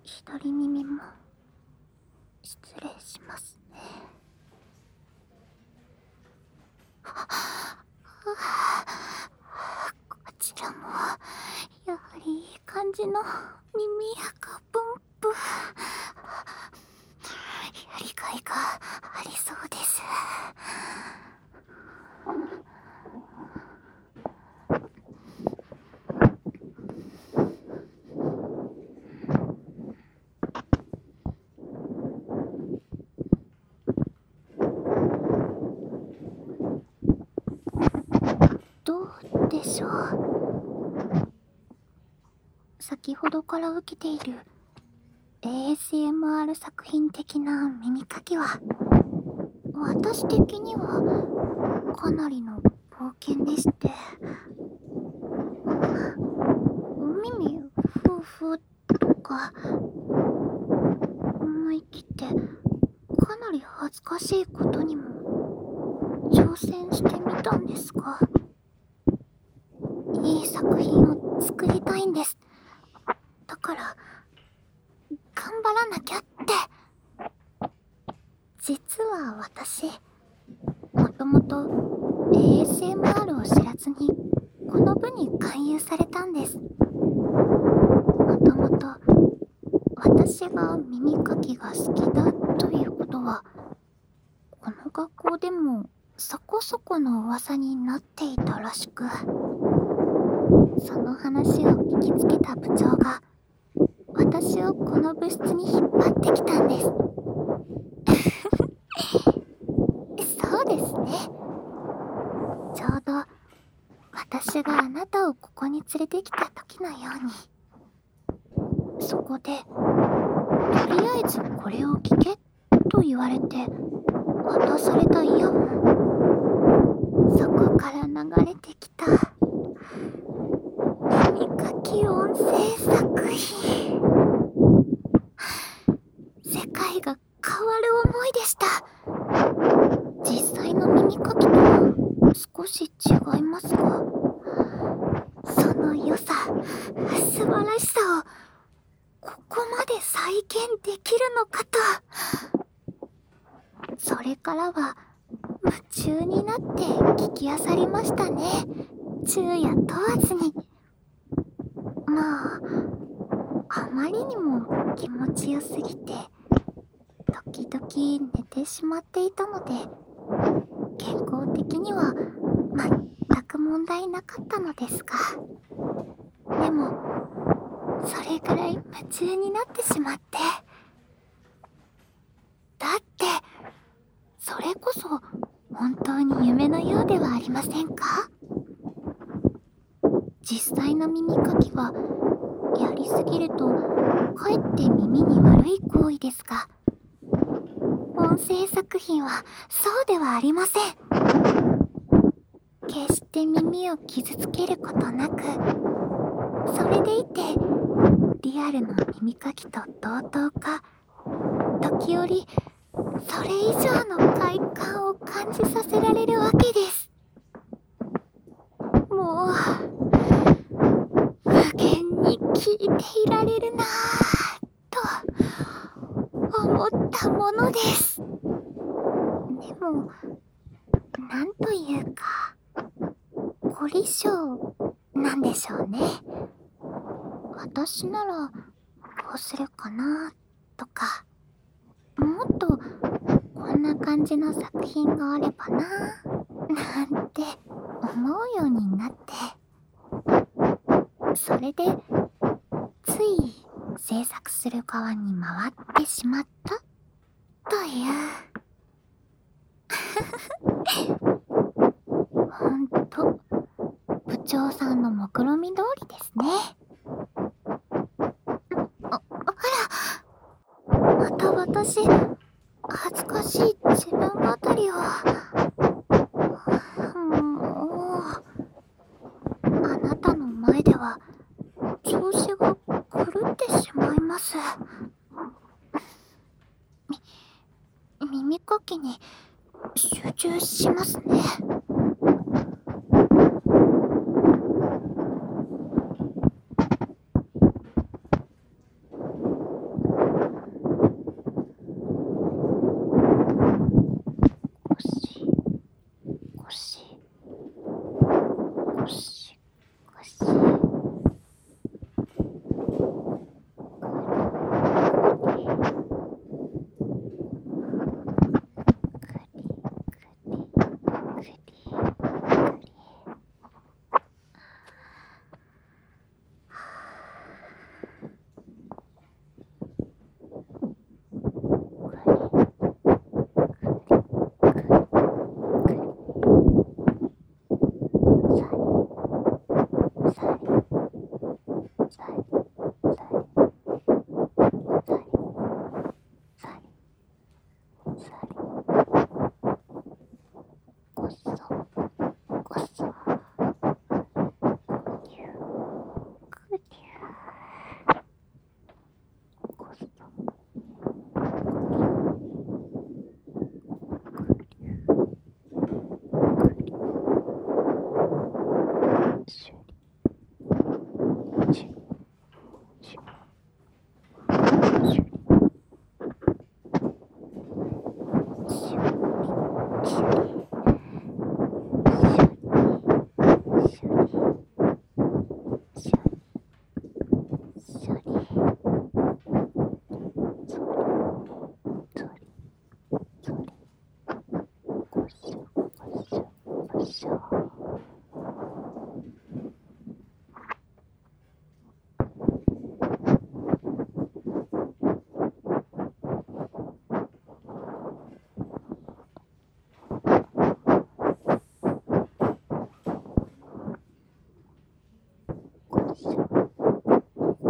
左耳も失礼しますね。こちらもやはりいい感じの耳垢分布。やりがいがありそうです。どうでしょう。先ほどから受けている ASMR 作品的な耳かきは、私的にはかなりの冒険でして、お耳ふうふうとか思い切ってかなり恥ずかしいことにも挑戦してみたんですが、いい作品を作りたいんです。だから頑張らなきゃって。実は私、もともと ASMR を知らずにこの部に勧誘されたんです。もともと私が耳かきが好きだということは、この学校でもそこそこの噂になっていたらしく、その話を聞きつけた部長が私をこの部室に引っ張ってきたんです。そうですね。ちょうど私があなたをここに連れてきた時のように、そこでとりあえずこれを聞けと言われて渡されたイヤホン、そこから流れてきた耳かき音声作品、世界が変わる思いでした。実際の耳かきとは少し違いますが、その良さ、素晴らしさをここまで再現できるのかと。それからは夢中になって聞き漁りましたね。昼夜問わずに。まあ、あまりにも気持ちよすぎて時々寝てしまっていたので、健康的には全く問題なかったのですが、でもそれぐらい夢中になってしまって。だってそれこそ本当に夢のようではありませんか？実際の耳かきはやりすぎるとかえって耳に悪い行為ですが、音声作品はそうではありません。決して耳を傷つけることなく、それでいてリアルの耳かきと同等か、時折それ以上の快感を感じさせられるわけです。もう無限に聞いていられるなぁと思ったものです。でもなんというか凝り性なんでしょうね。私ならどうするかなとか、もっとこんな感じの作品があればななんて思うようになって、それでつい制作する側に回ってしまったというほんと部長さんの目論見通りですね。あら、また私恥ずかしい自分語りを。もうあなたの前では調子が狂ってしまいます。耳かきに集中しますね。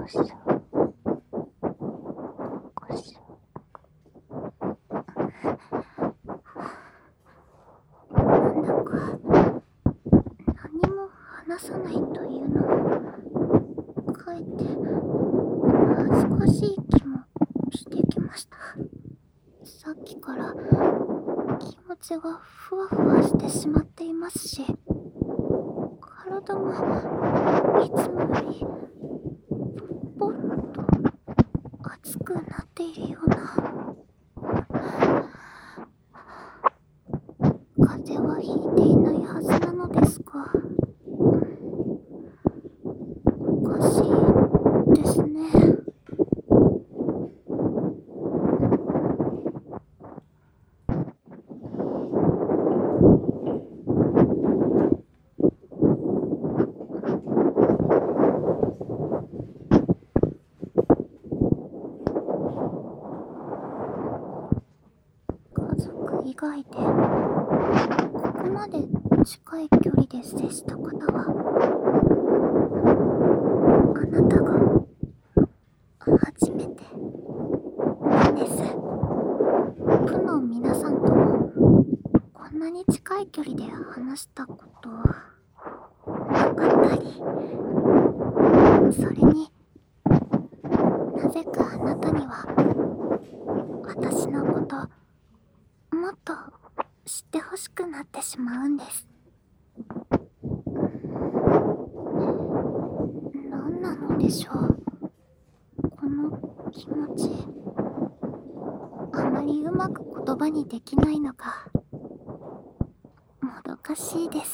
こしょこしょ。なんだか何も話さないというのもかえって恥ずかしい気もしてきました。さっきから気持ちがふわふわしてしまっていますし、体もいつもよりポッと熱くなっているような。風邪はひいていないはずなのですが、おかしいですね。家族以外でここまで近い距離で接した方はあなたが初めてなんです。部の皆さんともこんなに近い距離で話したことなかったり、それになぜかあなたには私のこともっと知ってほしくなってしまうんです。何なのでしょう、この気持ち。あまりうまく言葉にできないのがもどかしいです。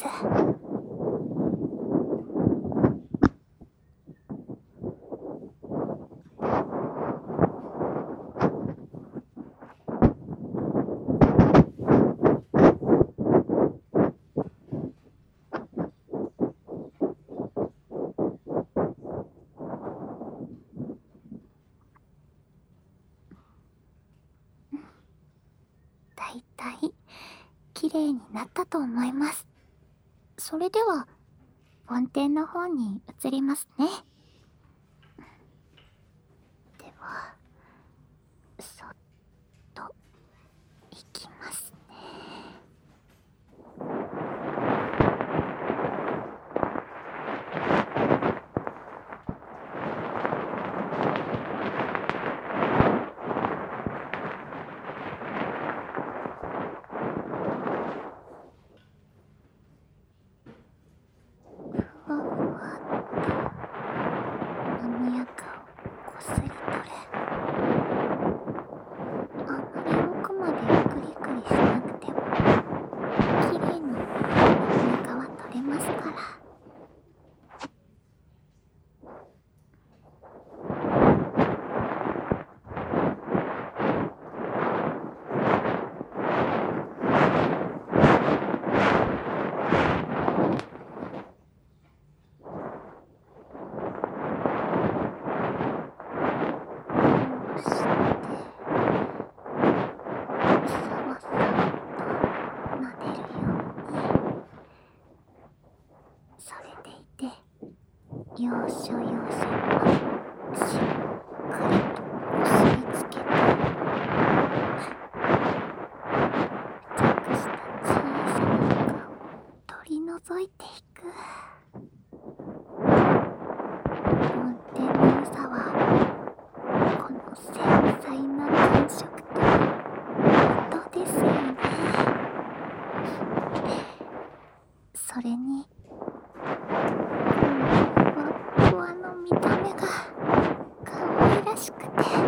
だいたい綺麗になったと思います。それでは梵天の方に移りますね。ではそっといきますね。ふわふわっと耳垢をこすり取る。あまり奥までクリクリしなくても綺麗に耳垢は取れますから。こうしてさわさわと撫でるように、それでいて要所要所にはしっかりとこすりつけて、付着した小さな垢を取り除いていく。梵天の良さはこの繊細な感触と音ですよね。それにこのふわっふわの見た目が可愛らしくて、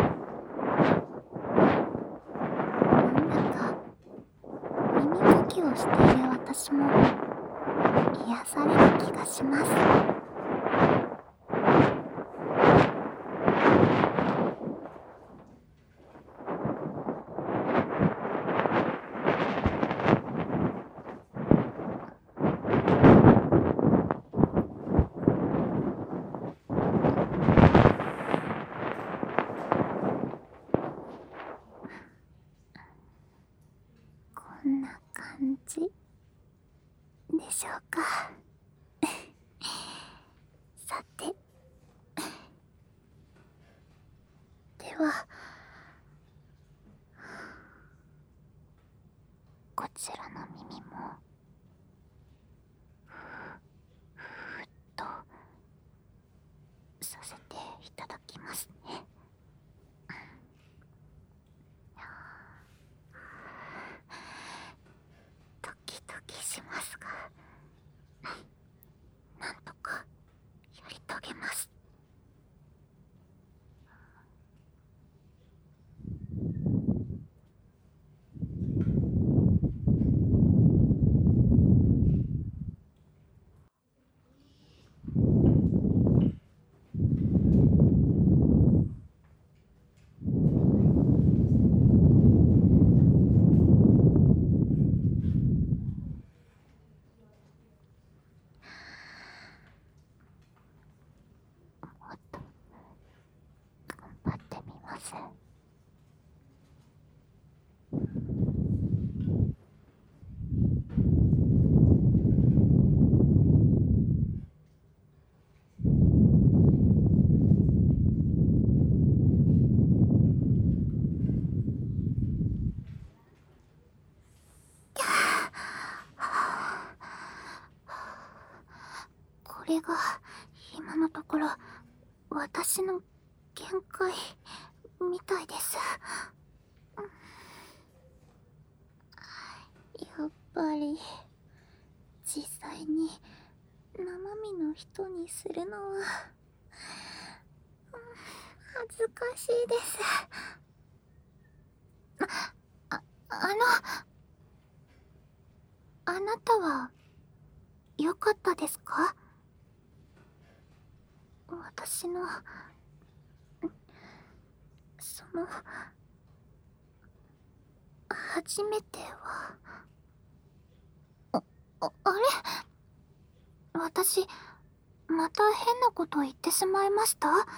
なんだか耳かきをしている私も癒される気がします。こんな感じでしょうか。さて、 はこちらの耳もふーっとさせていただきますね。ドキドキしますが、なんとかやり遂げます。もっと頑張ってみます。これが今のところ私の限界みたいです。やっぱり実際に生身の人にするのは恥ずかしいです。あなたは良かったですか？私のその初めてはあれ、私また変なこと言ってしまいました？よ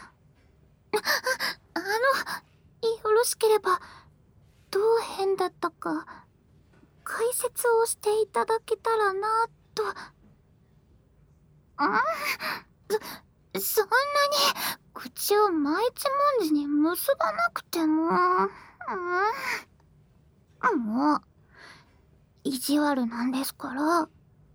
ろしければどう変だったか解説をしていただけたらなと。そんなに口を毎一文字に結ばなくても。もう意地悪なんですから。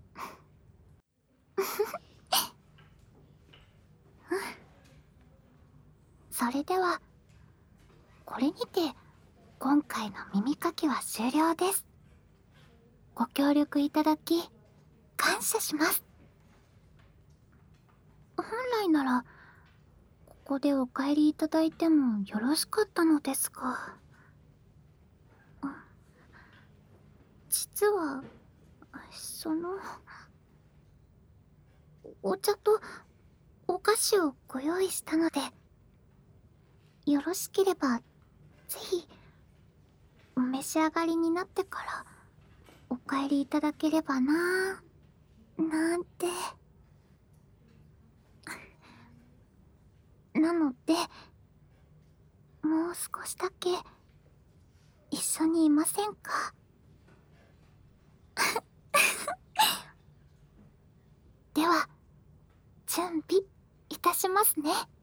それではこれにて今回の耳かきは終了です。ご協力いただき感謝します。本来ならここでお帰りいただいてもよろしかったのですが、実はお茶とお菓子をご用意したので、よろしければぜひお召し上がりになってからお帰りいただければなぁなんて。なのでもう少しだけ一緒にいませんか？では準備いたしますね。